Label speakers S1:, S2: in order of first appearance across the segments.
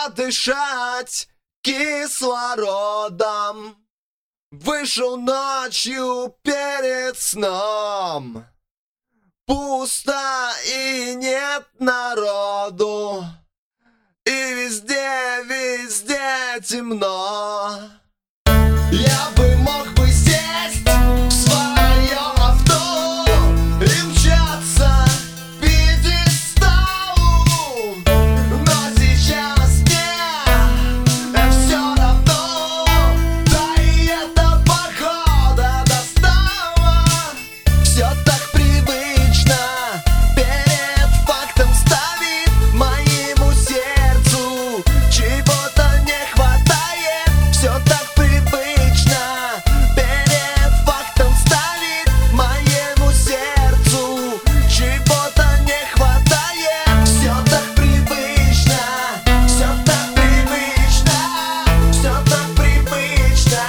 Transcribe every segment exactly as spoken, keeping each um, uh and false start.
S1: подышать кислородом. Вышел ночью перед сном. Пусто и нет народу. И везде, везде темно. Я бы мог бы сесть в свое авто и мчаться к пьедесталу, но сейчас мне все равно, да и это похода достала. Все так привычно, перед фактом ставит моему сердцу чего-то не хватает. Все так привычно, перед фактом ставит моему сердцу чего-то не хватает. Все так привычно, все так привычно, все так привычно,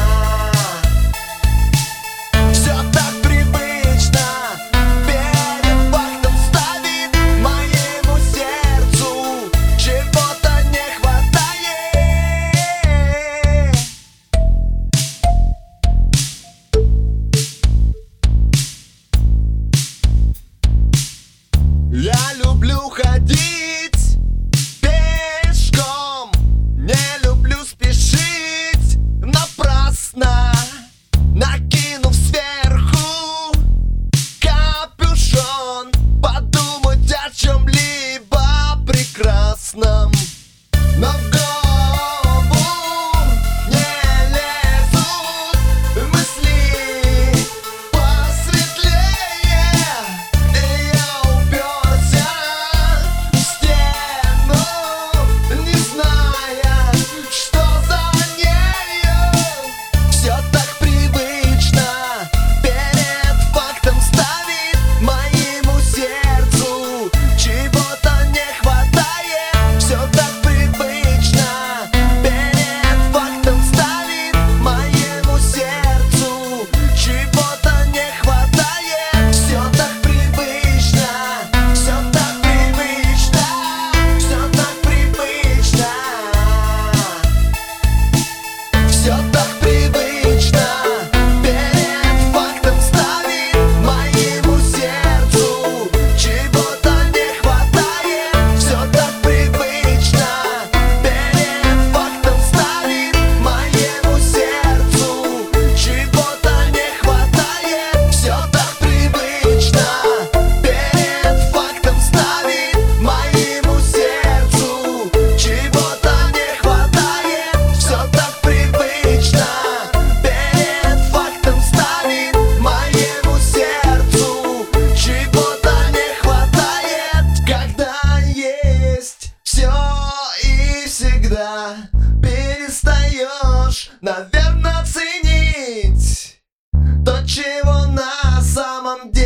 S1: все так привычно, перед фактом ставит моему сердцу чего-то не хватает. Я люблю ходить пешком, не люблю спешить напрасно, накинув сверху капюшон, подумать о чем-либо прекрасном. Но в голову не лезут мысли посветлее, и я уперся в стену, не зная, что за нею. Все так привычно, перед фактом ставит моему сердцу чего-то не хватает. Все так привычно, перед фактом ставит моему сердцу чего-то не хватает. Все так привычно, все так привычно, все так привычно, все так привычно, перед фактом ставит моему сердцу чего-то не хватает. Все так привычно, перед фактом ставит моему сердцу чего-то не хватает. Все так привычно, перед фактом ставит моему сердцу чего-то не хватает. Все так привычно, перед фактом ставит моему сердцу чего-то не хватает. Когда есть все и всегда, перестаешь, наверное, ценить то, чего на самом деле